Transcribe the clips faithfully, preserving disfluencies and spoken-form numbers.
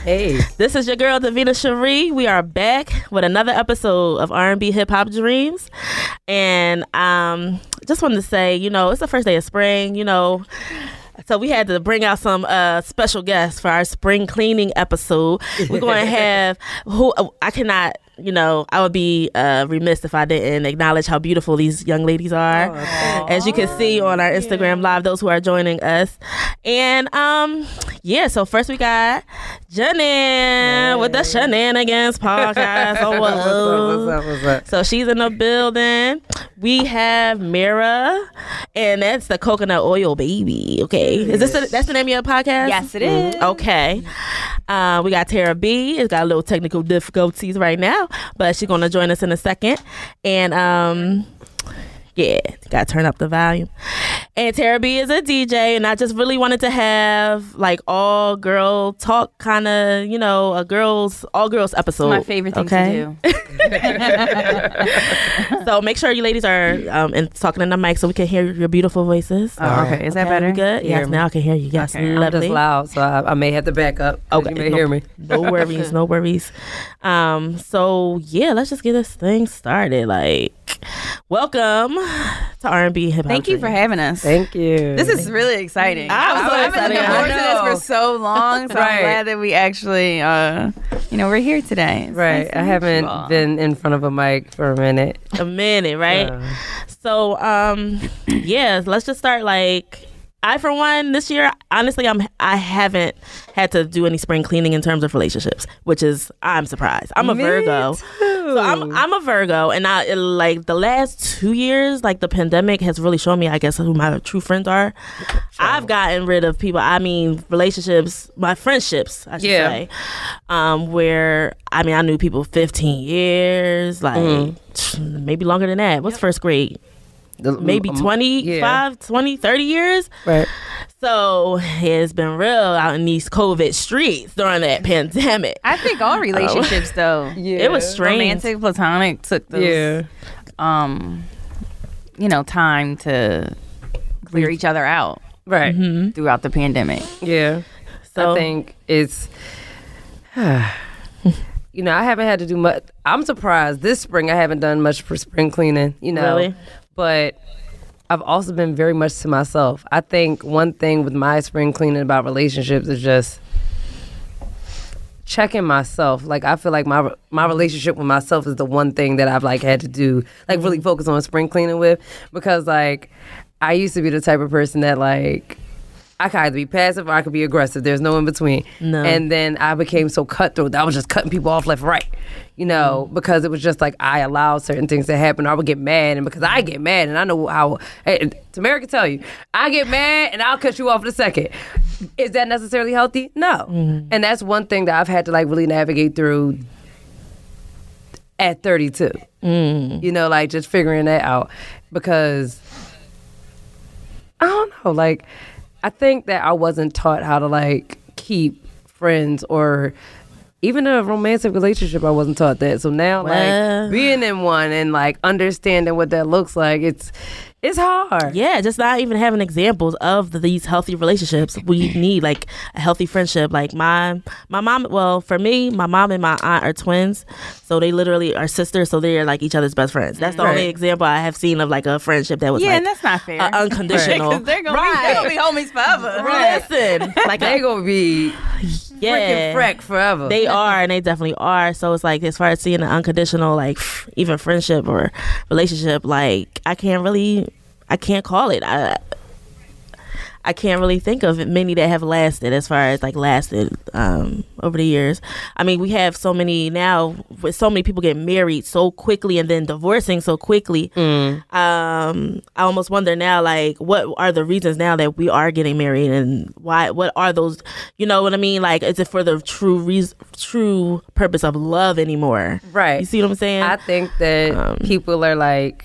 Hey. This is your girl, Davina Cherie. We are back with another episode of R and B Hip Hop Dreams. And um, just wanted to say, you know, it's the first day of spring, you know. So we had to bring out some uh, special guests for our spring cleaning episode. We're going to have, who I cannot, you know, I would be uh, remiss if I didn't acknowledge how beautiful these young ladies are. Oh, as you can see on our Instagram yeah. Live, those who are joining us. And um, yeah, so first we got Janine hey. with the Shenanigans podcast. Oh, what's up, what's up, what's up? So she's in the building. We have Mira, and that's the coconut oil baby. Okay, is this the, that's the name of your podcast? Yes, it is. Mm-hmm. Okay. Uh, we got Tara B. It's got a little technical difficulties right now, but she's gonna join us in a second. And um, yeah, gotta turn up the volume. And Tara B is a D J, and I just really wanted to have like all girl talk, kind of, you know, a girls all girls episode. It's my favorite thing okay? to do. So make sure you ladies are um and talking in the mic so we can hear your beautiful voices. Oh, okay. okay, is that okay, better? We good? Yes, now I can hear you. Yes, okay. lovely. I'm just loud, so I, I may have to back up. Okay, you may no, hear me. No worries, no worries. Um, so yeah, let's just get this thing started. Like, welcome to R and B Hip Hop. Thank you for having us. Thank you. This is really exciting. I was so I've excited. been looking forward to this for so long, so right. I'm glad that we actually, uh, you know, we're here today. It's right. nice I haven't been in front of a mic for a minute. A minute, right? Uh. So, um, yeah, let's just start like. I, for one, this year, honestly, I'm I haven't had to do any spring cleaning in terms of relationships, which is I'm surprised. I'm a Me Virgo, too. so I'm I'm a Virgo, and I it, like the last two years, like the pandemic has really shown me, I guess, who my true friends are. Sure. I've gotten rid of people. I mean, relationships, my friendships, I should yeah. say, um, where I mean, I knew people fifteen years, like mm. maybe longer than that. What's yep. first grade? Maybe twenty-five, yeah. twenty, thirty years. Right. So it's been real out in these COVID streets during that pandemic. I think all relationships, oh. though. Yeah. It was strange. Romantic, platonic took those, yeah. um, you know, time to clear each other out. Right. Mm-hmm. Throughout the pandemic. Yeah. So I think it's... You know, I haven't had to do much. I'm surprised this spring I haven't done much for spring cleaning, you know. Really? But I've also been very much to myself. I think one thing with my spring cleaning about relationships is just checking myself. Like, I feel like my my relationship with myself is the one thing that I've, like, had to do, like, really focus on spring cleaning with. Because, like, I used to be the type of person that, like, I could either be passive or I could be aggressive. There's no in between. No. And then I became so cutthroat that I was just cutting people off left and right, you know, mm. because it was just like I allowed certain things to happen. I would get mad, and because I get mad, and I know how, hey, Tamara can tell you, I get mad and I'll cut you off in a second. Is that necessarily healthy? No. Mm. And that's one thing that I've had to like really navigate through at thirty-two. Mm. You know, like just figuring that out, because I don't know, like, I think that I wasn't taught how to, like, keep friends, or even a romantic relationship, I wasn't taught that. So now, well, like, being in one and, like, understanding what that looks like, it's it's hard. Yeah, just not even having examples of the, these healthy relationships. We need, like, a healthy friendship. Like, my my mom, well, for me, my mom and my aunt are twins. So they literally are sisters. So they're, like, each other's best friends. That's the right. only example I have seen of, like, a friendship that was, yeah, like, and that's not fair. Uh, unconditional. Right. they're going right. to be homies forever. Right. Listen. Like, they're going to be yeah, freaking freck forever. They are, and they definitely are. So it's, like, as far as seeing an unconditional, like, even friendship or relationship, like, I can't really... I can't call it. I I can't really think of many that have lasted as far as like lasted um, over the years. I mean, we have so many now with so many people getting married so quickly and then divorcing so quickly. Mm. Um, I almost wonder now, like, what are the reasons now that we are getting married, and why? What are those? You know what I mean? Like, is it for the true reason, true purpose of love anymore? Right. You see what I'm saying? I think that um, people are like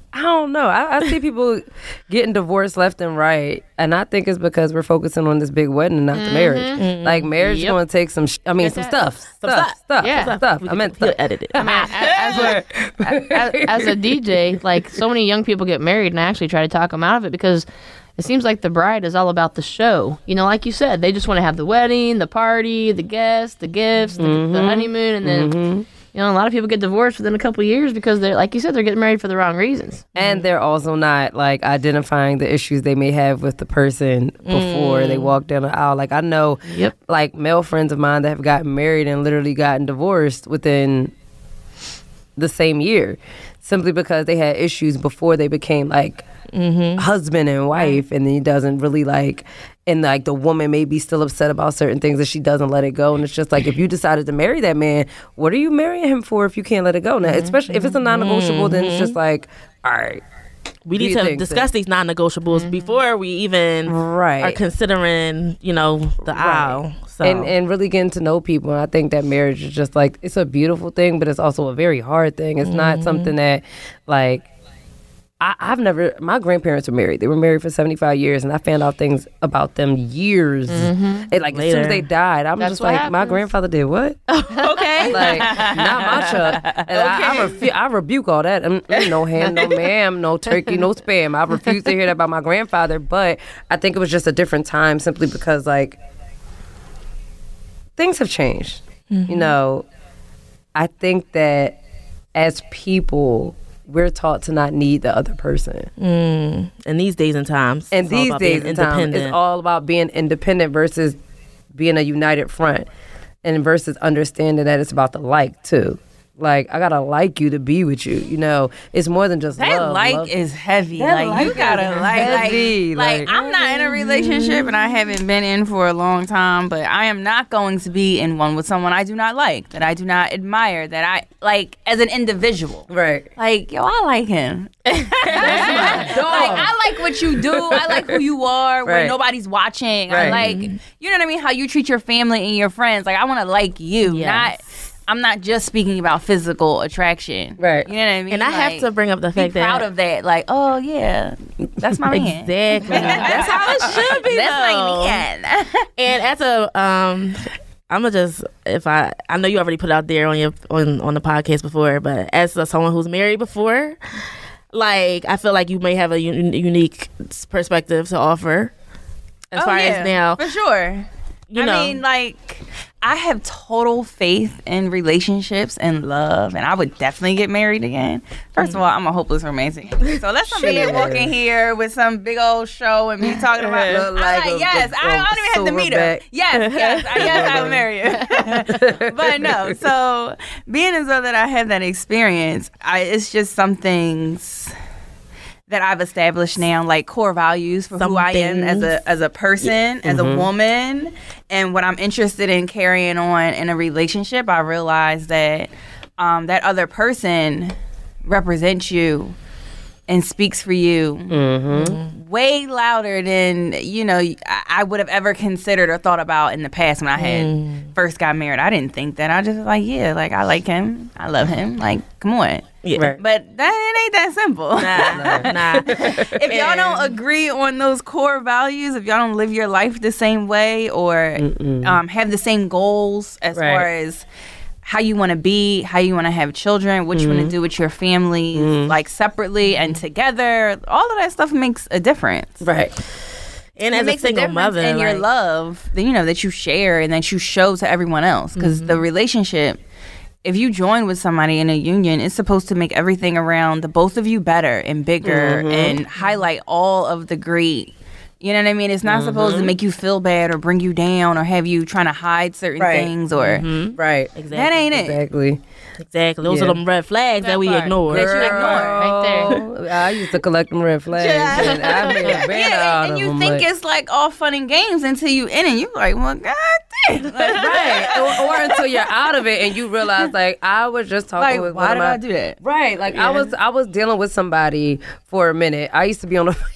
I don't know. I, I see people getting divorced left and right, and I think it's because we're focusing on this big wedding and not mm-hmm. the marriage. Mm-hmm. Like marriage yep. is going to take some. Sh- I mean, some stuff, some stuff, stuff, stuff, yeah. stuff. stuff. I meant stuff. Edit it. I mean, as, a, as, as a D J, like so many young people get married, and I actually try to talk them out of it because it seems like the bride is all about the show. You know, like you said, they just want to have the wedding, the party, the guests, the gifts, mm-hmm. the, the honeymoon, and then. Mm-hmm. You know, a lot of people get divorced within a couple of years because they're, like you said, they're getting married for the wrong reasons. And they're also not, like, identifying the issues they may have with the person before mm. they walk down the aisle. Like, I know, yep. like, male friends of mine that have gotten married and literally gotten divorced within the same year simply because they had issues before they became, like, mm-hmm. husband and wife. And then he doesn't really, like... And, like, the woman may be still upset about certain things that she doesn't let it go. And it's just like, if you decided to marry that man, what are you marrying him for if you can't let it go? Now, especially if it's a non-negotiable, mm-hmm. then it's just like, all right. We need to discuss these non-negotiables mm-hmm. before we even right. are considering, you know, the right. aisle. So. And, and really getting to know people. And I think that marriage is just, like, it's a beautiful thing, but it's also a very hard thing. It's mm-hmm. not something that, like... I, I've never, my grandparents were married. They were married for seventy-five years, and I found out things about them years. Mm-hmm. And like, Later. As soon as they died, I'm That's just like, happens. My grandfather did what? Okay. Like, not my Chuck. And okay. I, I, refu- I rebuke all that. Mm, mm, no ham, no ma'am, no turkey, no spam. I refuse to hear that about my grandfather. But I think it was just a different time simply because, like, things have changed. Mm-hmm. You know, I think that as people... we're taught to not need the other person. Mm. And these days and times. And these days and times, it's all about being independent versus being a united front. And versus understanding that it's about the like, too. Like, I gotta like you to be with you. You know, it's more than just that love. like love. is heavy. That like, like you gotta like, heavy. like, like, like, I'm not in a relationship and I haven't been in for a long time, but I am not going to be in one with someone I do not like, that I do not admire, that I like as an individual. Right. Like, yo, I like him. Like, I like what you do. I like who you are when right. nobody's watching. Right. I like, you know what I mean? How you treat your family and your friends. Like, I want to like you, yes. not. I'm not just speaking about physical attraction. Right. You know what I mean? And I like, have to bring up the fact be that... proud of that. Like, oh, yeah, that's my man. Exactly. That's how it should be, That's though. my man. And as a... um, I'm gonna just... if I... I know you already put it out there on your on, on the podcast before, but as a, someone who's married before, like, I feel like you may have a un- unique perspective to offer. As oh, far yeah, as now... for sure. You I know. mean, like... I have total faith in relationships and love, and I would definitely get married again. First of all, I'm a hopeless romantic. So let's not be walking here with some big old show and me talking about Look like like, a, yes, a, I don't even have to meet her. Yes, yes, I, yes, I would marry you. But no, so being as though that I have that experience, I, it's just some things that I've established now, like core values for Some who I things. am as a as a person, yeah. as mm-hmm. a woman, and what I'm interested in carrying on in a relationship. I realize that um, that other person represents you and speaks for you mm-hmm. way louder than, you know, I would have ever considered or thought about in the past when I had mm. first got married. I didn't think that. I just was like, yeah, like, I like him. I love him. Like, come on. Yeah. Right. But that it ain't that simple. Nah, nah. If y'all don't agree on those core values, if y'all don't live your life the same way or um, have the same goals as right. far as how you want to be, how you want to have children, what mm-hmm. you want to do with your family, mm-hmm. like separately and together, all of that stuff makes a difference. Right. And it as makes a single a mother, and like, your love, you know, that you share and that you show to everyone else, because mm-hmm. the relationship, if you join with somebody in a union, it's supposed to make everything around the both of you better and bigger mm-hmm. and highlight all of the great. You know what I mean? It's not mm-hmm. supposed to make you feel bad or bring you down or have you trying to hide certain right. things or mm-hmm. right. Exactly. That ain't it. Exactly. Exactly. Those yeah. are them red flags that, that we part. ignore. That you ignore right there. I used to collect them red flags. Yeah. And I made a banner yeah, out and of you them, think like, it's like all fun and games until you in it. You like, well, God damn. Like, right. Or, or until you're out of it and you realize, like, I was just talking like, with why did my, I do that? Right. Like, yeah. I was I was dealing with somebody for a minute. I used to be on the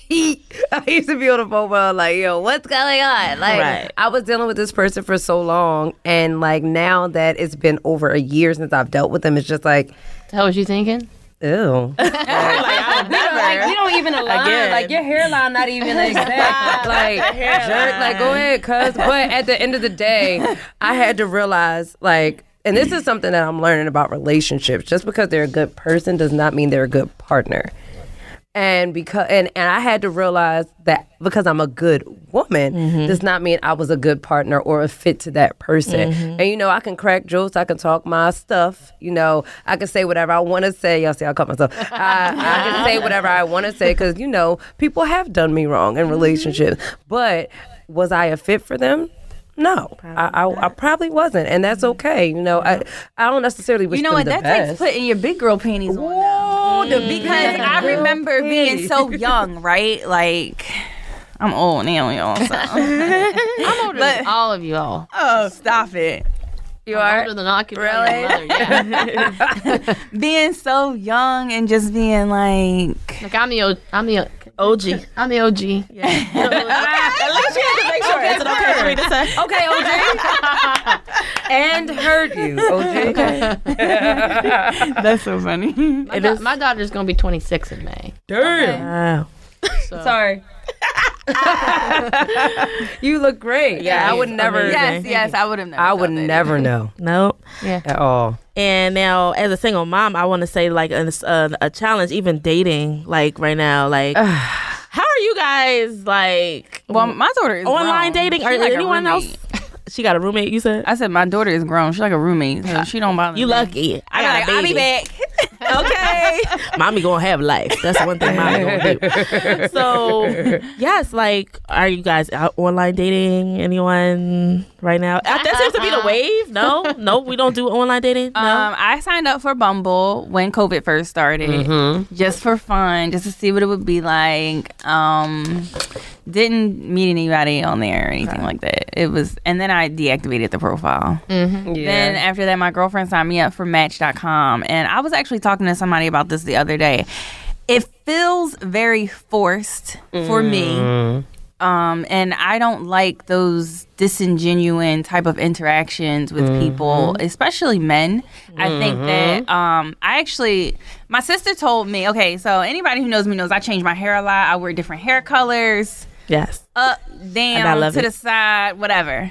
I used to be on the phone with like, yo, what's going on? Like, right. I was dealing with this person for so long, and like now that it's been over a year since I've dealt with them, it's just like, How was you thinking? Ew. like, I never, like, you don't even align. Again. Like, your hairline not even exact. like, jerk, like, go ahead, cuz. But at the end of the day, I had to realize, like, and this is something that I'm learning about relationships. Just because they're a good person does not mean they're a good partner. And because and, and I had to realize that because I'm a good woman mm-hmm. does not mean I was a good partner or a fit to that person. Mm-hmm. And you know, I can crack jokes, I can talk my stuff, you know, I can say whatever I want to say. Y'all see, I caught myself. I, I can say whatever I want to say because, you know, people have done me wrong in relationships. Mm-hmm. But was I a fit for them? No, I, I I probably wasn't, and that's okay. You know, I I don't necessarily wish you know them what the that best. takes putting your big girl panties on. Whoa, the big because I remember being so young, right? Like I'm old now, y'all. So. I'm older but, than all of y'all. Oh, stop it! You I'm are older than I could really. Mother, yeah. Being so young and just being like, like I'm the o- I'm the O G. I'm the O G. Yeah. At least you have to make sure. Okay, is it okay for me to say? Okay, O G. And heard you, O G. Okay. That's so funny. My, da- my daughter's gonna be twenty-six in May. Damn. Wow. So. Sorry. You look great. Yeah, I would never. Yes, yes, I would have never. I would never know. Nope. Yeah. At all. And now, as a single mom, I want to say like a, a, a challenge, even dating, like right now, like. How are you guys like? Well, my daughter is online grown. dating. She Or like anyone else? She got a roommate. You said? I said my daughter is grown. She's like a roommate, so she don't bother. You me. lucky. I got like, a baby. I'll be back. Okay. Mommy gonna have life. That's one thing mommy gonna do. So yes, like, are you guys out online dating? Anyone right now? Uh, that seems to be the wave. No, no, we don't do online dating. No. Um, I signed up for Bumble when COVID first started, mm-hmm. just for fun, just to see what it would be like. Um, didn't meet anybody on there or anything okay. like that. It was, and then I deactivated the profile. Mm-hmm. Yeah. Then after that, my girlfriend signed me up for Match dot com, and I was actually talking to somebody about this the other day. It feels very forced mm. for me. Um, and I don't like those disingenuine type of interactions with mm-hmm. people, especially men. Mm-hmm. I think that um, I actually, my sister told me, okay, so anybody who knows me knows I change my hair a lot. I wear different hair colors. Yes. Up, down, to it. the side, whatever.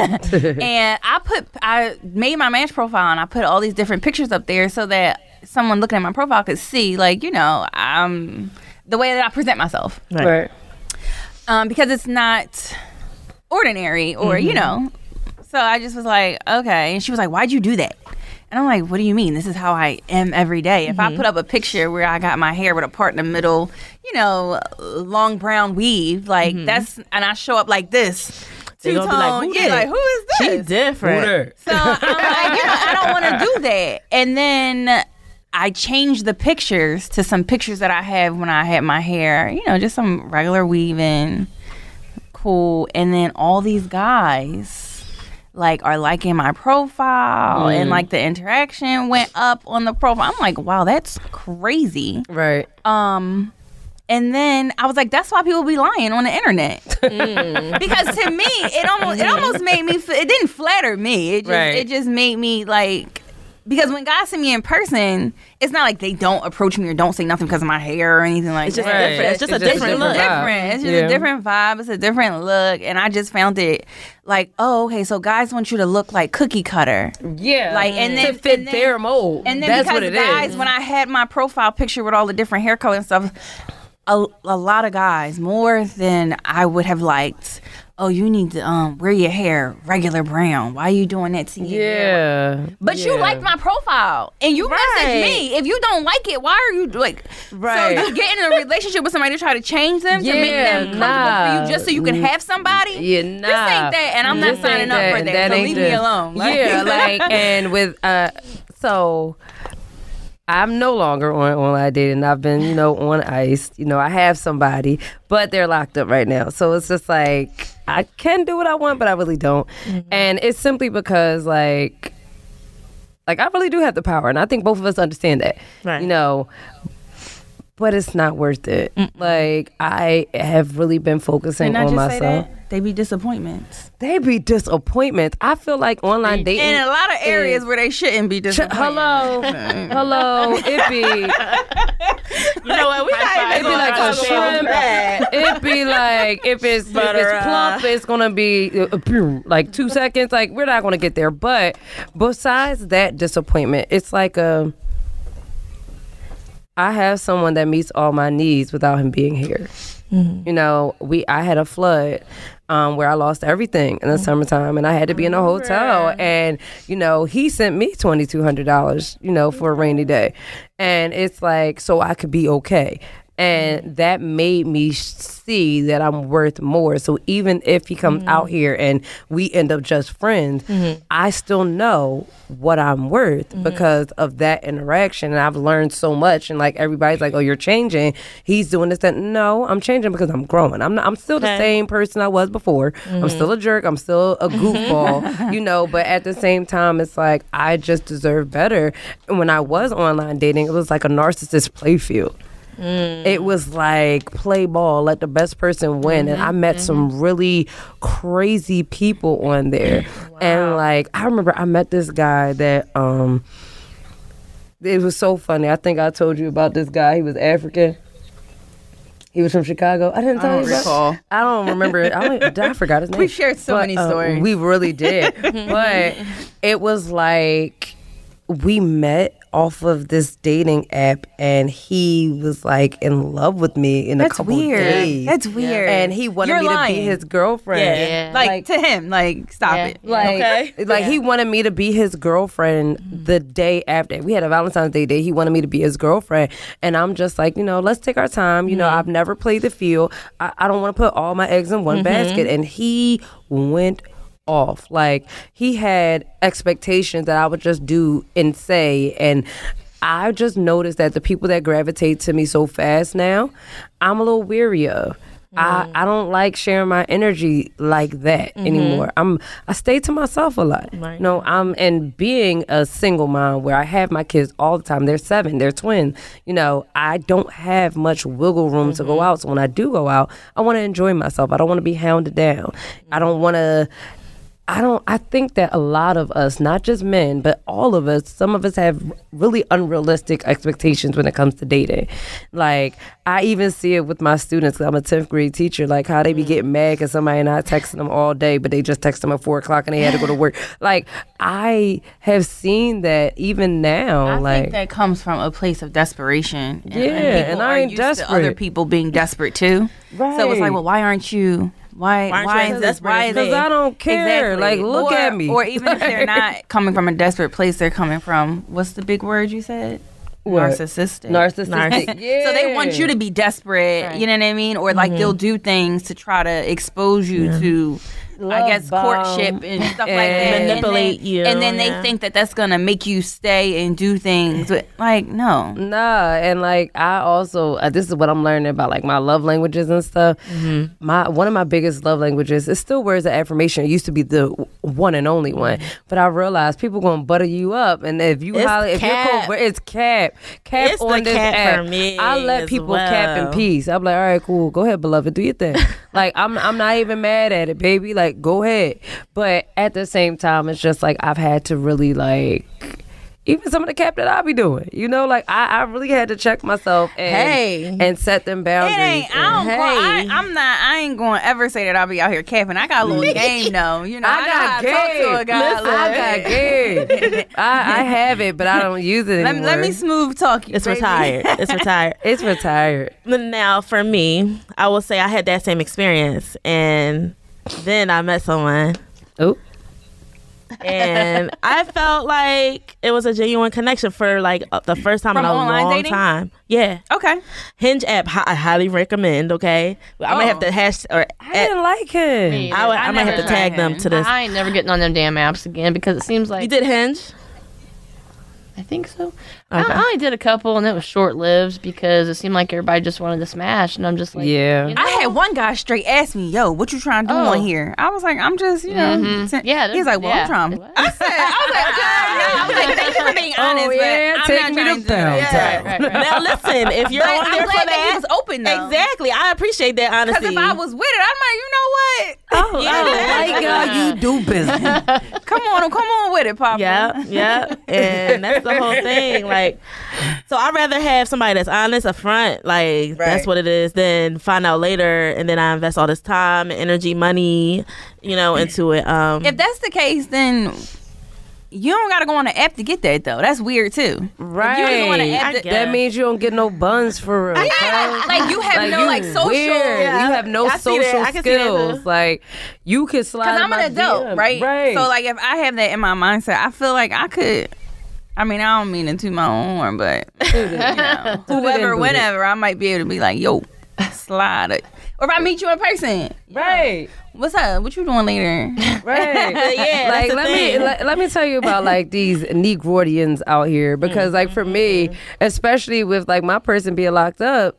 And I put, I made my Match profile and I put all these different pictures up there so that someone looking at my profile could see, like, you know, um, the way that I present myself. Right. right. Um, because it's not ordinary or, mm-hmm. you know. So I just was like, okay. And she was like, why'd you do that? And I'm like, what do you mean? This is how I am every day. Mm-hmm. If I put up a picture where I got my hair with a part in the middle, you know, long brown weave, like mm-hmm. that's, and I show up like this. They're gonna be like, who yeah, like, who is this? She different. So I'm like, you know, I don't want to do that. And then I changed the pictures to some pictures that I had when I had my hair, you know, just some regular weaving, cool. And then all these guys, like, are liking my profile, mm. and like the interaction went up on the profile. I'm like, wow, that's crazy, right? Um, and then I was like, that's why people be lying on the internet, mm. because to me, it almost it almost made me. It didn't flatter me. It just right. it just made me like. Because when guys see me in person, it's not like they don't approach me or don't say nothing because of my hair or anything like it's just that. Different. It's just it's a just different look. look. Different. It's just yeah. a different vibe. It's a different look. And I just found it like, oh, okay, so guys want you to look like cookie cutter. Yeah. Like, and then, to fit and then, their mold. And then That's because what it guys, is. when I had my profile picture with all the different hair color and stuff, a, a lot of guys, more than I would have liked, oh, you need to um wear your hair regular brown. Why are you doing that to your yeah. hair? But yeah. you liked my profile. And you right. message me. If you don't like it, why are you like right. So you get in a relationship with somebody to try to change them yeah, to make them comfortable nah. for you just so you can have somebody? Yeah, nah. This ain't that, and I'm this not signing up that, for that. that So leave the, me alone. Like, yeah, like and with uh so I'm no longer on online dating. I've been, you know, on ice. You know, I have somebody, but they're locked up right now. So it's just like, I can do what I want, but I really don't. Mm-hmm. And it's simply because, like, like I really do have the power. And I think both of us understand that. Right. You know, but it's not worth it. Mm-mm. Like, I have really been focusing on myself. They be disappointments. They be disappointments. I feel like online dating in a lot of areas is, where they shouldn't be disappointments. Ch- hello, hello. It be, you know what? We not it be like a shrimp. It be like if it's if it's plump, it's gonna be uh, like two seconds. Like, we're not gonna get there. But besides that disappointment, it's like a. I have someone that meets all my needs without him being here. Mm-hmm. You know, we I had a flood um, where I lost everything in the mm-hmm. summertime, and I had to be in a hotel. And you know, he sent me twenty two hundred dollars, you know, for a rainy day, and it's like so I could be okay. And that made me see that I'm worth more. So even if he comes mm-hmm. out here and we end up just friends, mm-hmm. I still know what I'm worth mm-hmm. because of that interaction. And I've learned so much. And like everybody's like, "Oh, you're changing." He's doing this. That no, I'm changing because I'm growing. I'm not, I'm still the okay. same person I was before. Mm-hmm. I'm still a jerk. I'm still a goofball, you know. But at the same time, it's like I just deserve better. And when I was online dating, it was like a narcissist playfield. Mm. It was like play ball, let the best person win. Mm-hmm, and I met mm-hmm. some really crazy people on there. Wow. And like I remember I met this guy that um it was so funny. I think I told you about this guy. He was African. He was from Chicago. I didn't tell I you about recall. I don't remember it. I, don't, I forgot his name. We shared so but, many stories. Uh, we really did. But it was like we met off of this dating app, and he was like in love with me in That's a couple weird. days. That's weird. And he wanted You're me lying. to be his girlfriend. Yeah. Yeah. Like, like to him, like stop yeah. it. Like, okay. like yeah. he wanted me to be his girlfriend mm-hmm. the day after. We had a Valentine's Day day. He wanted me to be his girlfriend. And I'm just like, you know, let's take our time. You mm-hmm. know, I've never played the field. I, I don't want to put all my eggs in one mm-hmm. basket. And he went off. Like, he had expectations that I would just do and say, and I just noticed that the people that gravitate to me so fast now, I'm a little weary of. Mm. I, I don't like sharing my energy like that mm-hmm. anymore. I'm I stay to myself a lot. Right. You know, I'm and being a single mom where I have my kids all the time. They're seven, they're twins. You know, I don't have much wiggle room mm-hmm. to go out. So when I do go out, I want to enjoy myself. I don't want to be hounded down. Mm-hmm. I don't want to. I don't, I think that a lot of us, not just men, but all of us, some of us have really unrealistic expectations when it comes to dating. Like, I even see it with my students, 'cause I'm a tenth grade teacher, like how they be getting mad because somebody not texting them all day, but they just text them at four o'clock and they had to go to work. Like, I have seen that even now. I like, think that comes from a place of desperation. And, yeah, and, and I ain't used desperate. To other people being desperate too. Right. So it's like, well, why aren't you... Why? Why, why is is this? Why is Because I don't care. Exactly. Like, look or, at me. Or even if they're not coming from a desperate place, they're coming from what's the big word you said? What? Narcissistic. Narcissistic. Yeah. So they want you to be desperate. Right. You know what I mean? Or like mm-hmm. they'll do things to try to expose you yeah. to. Love I guess bomb. Courtship and stuff and like that. Manipulate and then, you. And then yeah. they think that that's going to make you stay and do things. But like, no. Nah. And like, I also, uh, this is what I'm learning about like my love languages and stuff. Mm-hmm. My One of my biggest love languages is still words of affirmation. It used to be the one and only one. But I realized people going to butter you up. And if you holler, if you're cool, it's cap. Cap it's on this cap app. For me I let people well. cap in peace. I'm like, all right, cool. Go ahead, beloved. Do your thing. Like, I'm, I'm not even mad at it, baby. Like, go ahead. But at the same time, it's just like I've had to really like even some of the cap that I be doing, you know, like I, I really had to check myself and hey. and set them boundaries. It ain't, I don't, hey. I, I'm not. I ain't going to ever say that I'll be out here capping. I got a little game though. You know, I, I got game. Talk to a guy. Listen, I got game. I, I have it, but I don't use it let, anymore. let me smooth talk you. It's baby. retired. It's retired. It's retired. Now, for me, I will say I had that same experience, and then I met someone. Oh. And I felt like it was a genuine connection for like uh, the first time From in a online long dating? time. Yeah. Okay. Hinge app, hi- I highly recommend. Okay, I might have to hash or I didn't like him. Me I, would, I, I might have never to tag tried them Hinge. to this. I ain't never getting on them damn apps again because it seems like You did Hinge? I think so. Okay. I only did a couple, and it was short lived because it seemed like everybody just wanted to smash, and I'm just like, Yeah. you know? I had one guy straight ask me, "Yo, what you trying to do Oh. on here?" I was like, "I'm just, you know." Mhm. sen- Yeah, He's like, "Well, yeah. I'm trying." What? I said, "I was like, okay." I was like, "Thank you for being honest." Oh, yeah, but I'm take not me trying to do that. Pound Yeah. Town. Right, right. Now listen, if you're But on I'm there glad for that he that, was open though. exactly. I appreciate that honesty. Because if I was with it, I'm like, you know what? Oh, I like how you do business. Come on, come on with it, Papa. Yeah, yeah, and that's the whole thing. Like, so I'd rather have somebody that's honest up front, like Right. that's what it is, than find out later, and then I invest all this time, energy, money, you know, into it. Um, If that's the case, then you don't gotta go on the app to get that though. That's weird too. Right. You don't go on the I app. To, guess. That means you don't get no buns for real. yeah, like you have Like, no you like social. weird. Yeah. You have no I see that. social I can see that, skills. too. Like you can slide. Because in I'm my an adult, D M. right? Right. So like if I have that in my mindset, I feel like I could. I mean, I don't mean to toot my own horn, but you know, whoever, boot it. whenever, I might be able to be like, "Yo, slide it." Or if I meet you in person, right. what's up? What you doing later? Right. yeah, Like that's the let thing. me let, let me tell you about like these Negroidians out here because like for me, especially with like my person being locked up,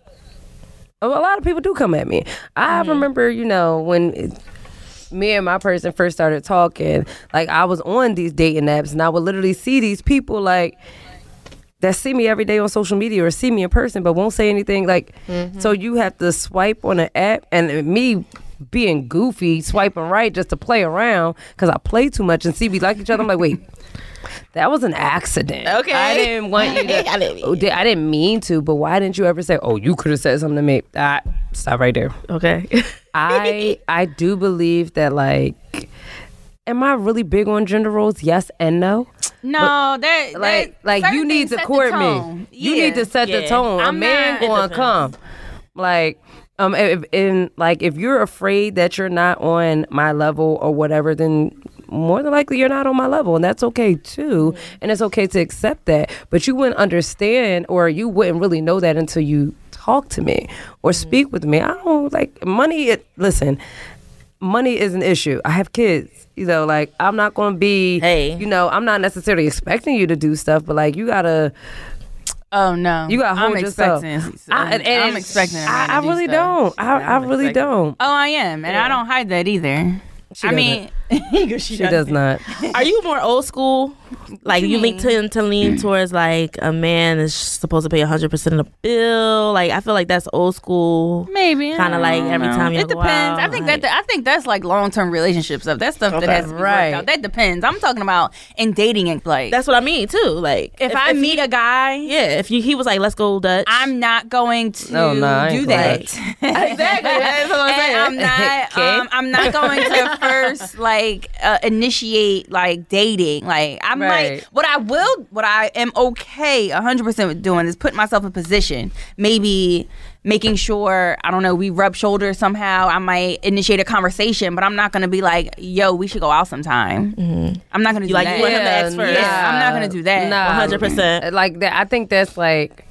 a lot of people do come at me. I remember, you know, when it, me and my person first started talking, like I was on these dating apps and I would literally see these people like that see me every day on social media or see me in person but won't say anything. Like, so you have to swipe on an app, and me being goofy, swiping right just to play around because I play too much and see we like each other. I'm like, wait, that was an accident. Okay. I didn't want you to. I didn't- Oh, di- I didn't mean to, but why didn't you ever say, oh, you could have said something to me? Ah, stop right there. okay. I I do believe that, like, am I really big on gender roles? Yes and no. No, that Like, that, like you certain need things to set the court me. tone. You Yeah. need to set the Yeah. tone. A I'm man not- It gonna depends. come. Like, um, if in like if you're afraid that you're not on my level or whatever, then more than likely you're not on my level, and that's okay too. And it's okay to accept that. But you wouldn't understand, or you wouldn't really know that until you talk to me or speak with me. I don't like money. It, listen, money is an issue. I have kids. You know, like I'm not going to be. Hey. You know, I'm not necessarily expecting you to do stuff, but like you gotta. Oh no, You gotta hold I'm yourself. expecting. I, and, and I'm expecting. a man I, to I do really stuff. don't. I, I I'm really expecting. don't. Oh, I am, and I don't hide that either. She I doesn't. mean, She does not. Are you more old school? Like you you, mean? link to to lean towards like a man is supposed to pay one hundred percent of the bill. Like I feel like that's old school. maybe Kinda like every time you it have a depends. while, I think like- that I think that's like long term relationship stuff. That's stuff that Okay. has to be Right. worked out. That depends. I'm talking about in dating and like That's what I mean too. Like if, I meet he, a guy, yeah, if you he was like let's go Dutch. I'm not going to No, no, I ain't do going that. exactly. That's what I'm saying. And I'm not. Okay. um, I'm not going to first like uh, initiate like dating. Like I might. Right. What I will. What I am okay one hundred percent with doing is putting myself in position. Maybe making sure I don't know we rub shoulders somehow. I might initiate a conversation, but I'm not going to be like, "Yo, we should go out sometime." Mm-hmm. I'm not going to do like, that. you want him to ask first. Yeah, I'm not gonna do that. Nah, one hundred percent. Like that. I think that's like.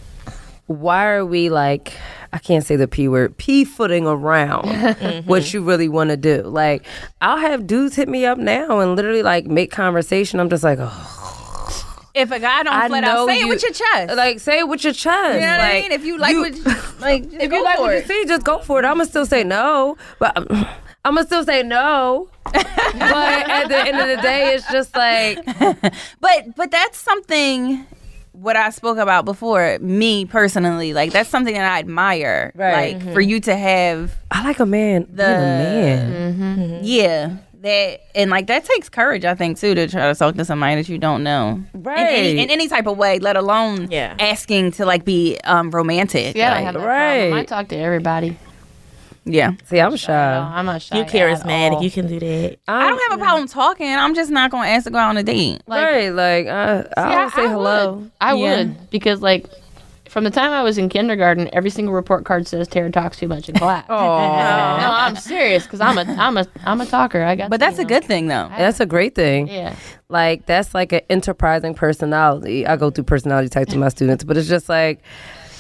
Why are we like? I can't say the p word. P-footing around what you really want to do. Like I'll have dudes hit me up now and literally like make conversation. I'm just like, oh. If a guy don't I flat know out, say you- it with your chest. Like say it with your chest. you know what like, I mean? If you like, you- what, like, just if go you like for what you it. see, just go for it. I'm gonna still say no, but I'm, I'm gonna still say no. But at the end of the day, it's just like But but that's something what I spoke about before, me personally, like that's something that I admire. Right. Like for you to have I like a man the being a man. yeah. That and like that takes courage, I think, too, to try to talk to somebody that you don't know. Right. In any, in any type of way, let alone Yeah. asking to like be um romantic. Yeah, I like, don't have that Right. problem. I talk to everybody. yeah. See, I'm No, shy. I'm not shy. You at charismatic. all. You can do that. I don't have a problem talking. I'm just not gonna ask to go out on a date. Like, right, like I, I'll I- say I hello. would. I Yeah. would because like from the time I was in kindergarten, every single report card says Tara talks too much in class. Oh, No, I'm serious because I'm a I'm a I'm a talker. I got. But to, that's you a know. good thing though. that's a great thing. Yeah. Like that's like an enterprising personality. I go through personality types with my students, but it's just like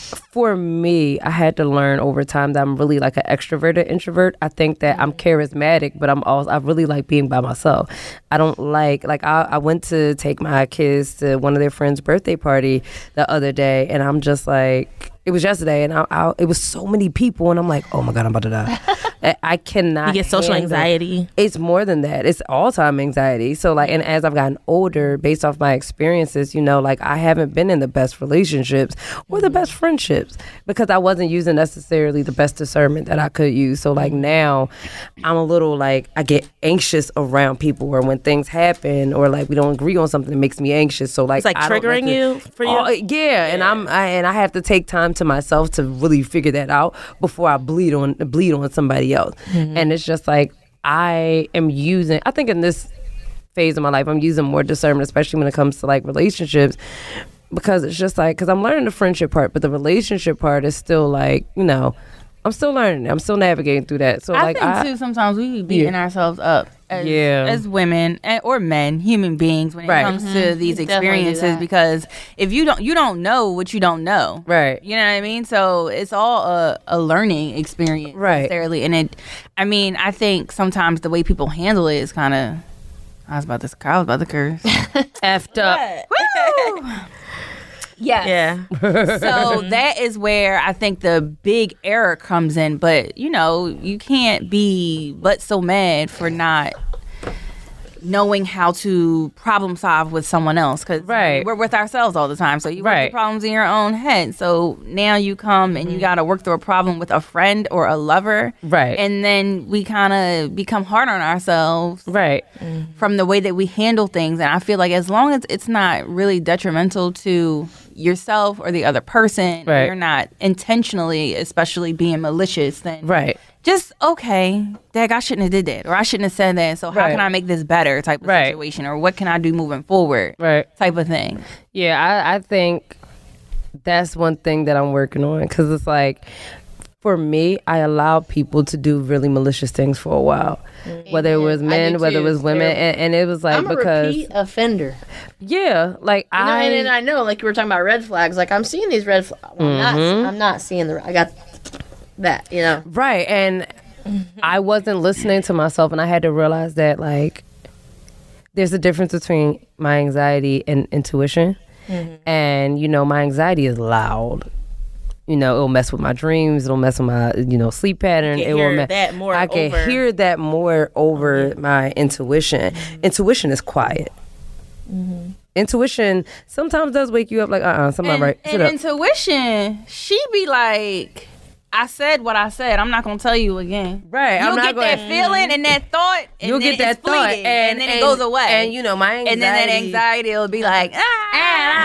for me, I had to learn over time that I'm really like an extroverted introvert. I think that I'm charismatic, but I'm also I really like being by myself. I don't like like I, I went to take my kids to one of their friends' birthday party the other day, and I'm just like. It was yesterday, and I, I, it was so many people, and I'm like, oh my God, I'm about to die. I, I cannot. You get social anxiety. It's more than that. It's all-time anxiety. So, like, and as I've gotten older, based off my experiences, you know, like, I haven't been in the best relationships or the best friendships because I wasn't using necessarily the best discernment that I could use. So, like, now I'm a little, like, I get anxious around people, or when things happen, or, like, we don't agree on something, it makes me anxious. So, like, it's like I triggering like to, you for you? Oh, yeah, yeah, and I'm I, and I have to take time to myself to really figure that out before I bleed on bleed on somebody else. Mm-hmm. And it's just like I am using I think in this phase of my life I'm using more discernment, especially when it comes to like relationships, because it's just like because I'm learning the friendship part, but the relationship part is still like, you know, I'm still learning. I'm still navigating through that. So I like think I, too sometimes we be beating yeah. ourselves up as, yeah. as women and, or men, human beings when it right. comes mm-hmm. to these experiences, because if you don't you don't know what you don't know. Right. You know what I mean? So it's all a, a learning experience right. necessarily. And it I mean, I think sometimes the way people handle it is kinda I was about to I was about to curse. Effed up. Woo! Yes. Yeah. So that is where I think the big error comes in. But, you know, you can't be but so mad for not knowing how to problem solve with someone else, because right. we're with ourselves all the time. So you work right. the problems in your own head. So now you come and you got to work through a problem with a friend or a lover. Right. And then we kind of become hard on ourselves. Right. From the way that we handle things. And I feel like as long as it's not really detrimental to yourself or the other person, right. you're not intentionally, especially being malicious, then right. just, okay, Dag, I shouldn't have did that, or I shouldn't have said that, so how right. can I make this better type of right. situation, or what can I do moving forward right. type of thing. Yeah, I, I think that's one thing that I'm working on, because it's like, for me, I allowed people to do really malicious things for a while. Mm-hmm. Whether it was men, whether it was women, and, and it was like I'm a because repeat offender. Yeah, like you know, I and, and I know, like you were talking about red flags. Like I'm seeing these red flags. Well, mm-hmm. I'm not. I'm not seeing the. I got that. You know. Right, and I wasn't listening to myself, and I had to realize that like there's a difference between my anxiety and intuition, mm-hmm. and you know my anxiety is loud. You know, it'll mess with my dreams. It'll mess with my, you know, sleep pattern. You can it hear will me- that more I can over. hear that more over mm-hmm. my intuition. Mm-hmm. Intuition is quiet. Mm-hmm. Intuition sometimes does wake you up like, uh-uh, something and, right. And up. intuition, she be like, I said what I said. I'm not going to tell you again. Right. You'll I'm not get gonna, that feeling and that thought. And you'll then get that it's thought. fleeting, And, and then and, it goes away. And, you know, my anxiety. And then that anxiety will be like, ah, ah,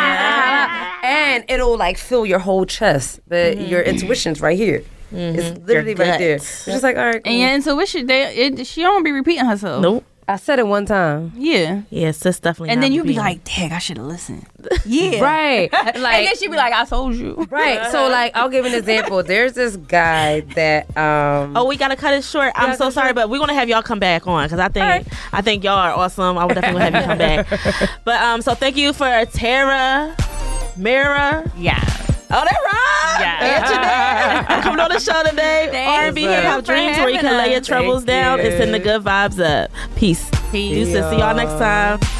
ah, ah. And it'll like fill your whole chest. But mm-hmm. your intuition's right here. Mm-hmm. It's literally right there. It's just like, all right, cool. And your intuition, they, it, she don't be repeating herself. Nope. I said it one time. Yeah. Yeah, sis definitely. And then you be repeating. like, dang, I should have listened. Yeah. Right. Like, and then she be like, I told you. Right. So, like, I'll give an example. There's this guy that. um Oh, we gotta cut it short. I'm so sorry, but we're gonna have y'all come back on because I think right. I think y'all are awesome. I would definitely have you come back. But um, so thank you for Tara, Mira. Yeah. Oh, that right. Yeah. I'm coming on the show today. R and B Hip Hop Dreams, where you can lay your troubles down and send the good vibes up. Peace. Peace. Deuces. See y'all next time.